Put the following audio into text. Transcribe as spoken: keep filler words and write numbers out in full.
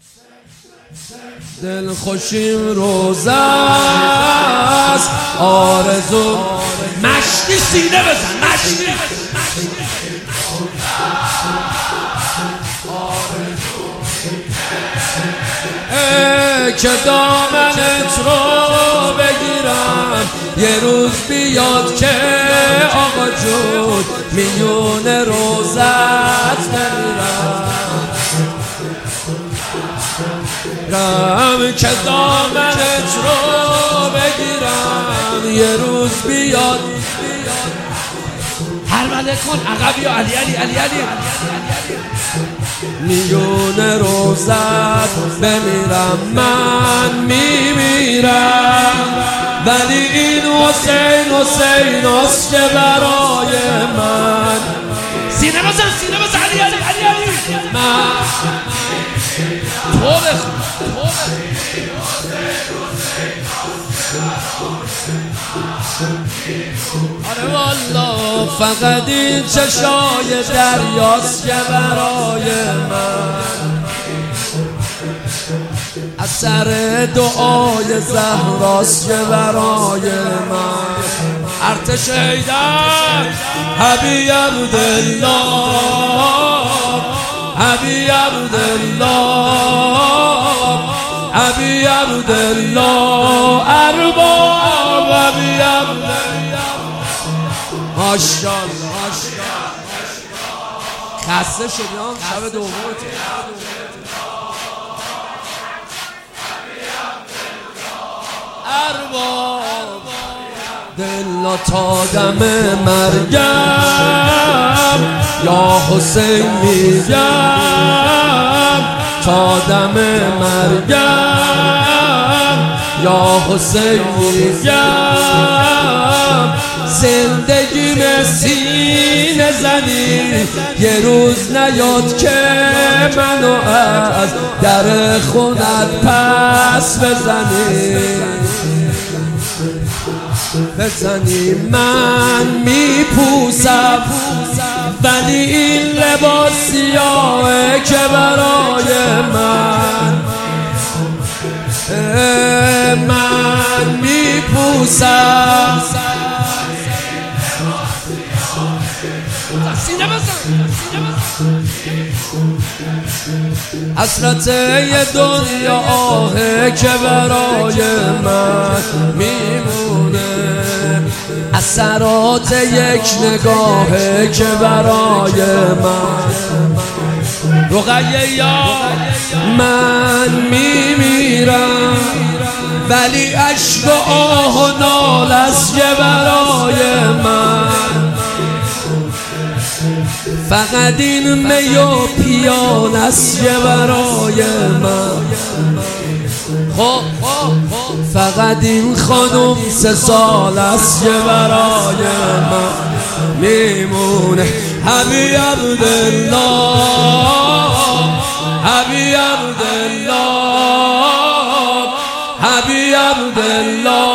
دل خوشیم روز است آرزو مشتی سینه بزن مشتی ای که دامنت رو بگیرم یه روز بیاد که آقا جون میون روزت بمیرم رم که دامنت رو بگیرم یه روز بیاد هر مله کن عقب یا علی علی علی علی میون روزت بمیرم من میمیرم ولی این حسین حسین است که برای من سینه بزن سینه بزن علی علی علی علی من تو بخون آره والا فقط این چشای دریاست که برای من اثر دعای زهراست که برای من ارتش حیدر حبی عبدالله حبی عبدالله حبی عبدالله ارباب حبی عبدالله ماشاءالله خسته شدیم شب دومت ارباب دل تا دم مرگم یا حسین میگم تا دم مرگم یا حسین میگم زندگیم سینه زنی یه روز نیاد که منو از در خونت پس بزنی بزنی من میپوسم ولی این لباس سیاهه که برای من من میپوسم سینه بزن حسرت یه دنیا آهه که برای من میمونه اثرات یک نگاهه که برای من رقیه یا من میمیرم ولی عشق و آه و نال است که برای من فقط این می و پیان است که برای من فقط این خانم سه سال است که برای من میمونه حبی عبدالله حبی عبدالله حبی عبدالله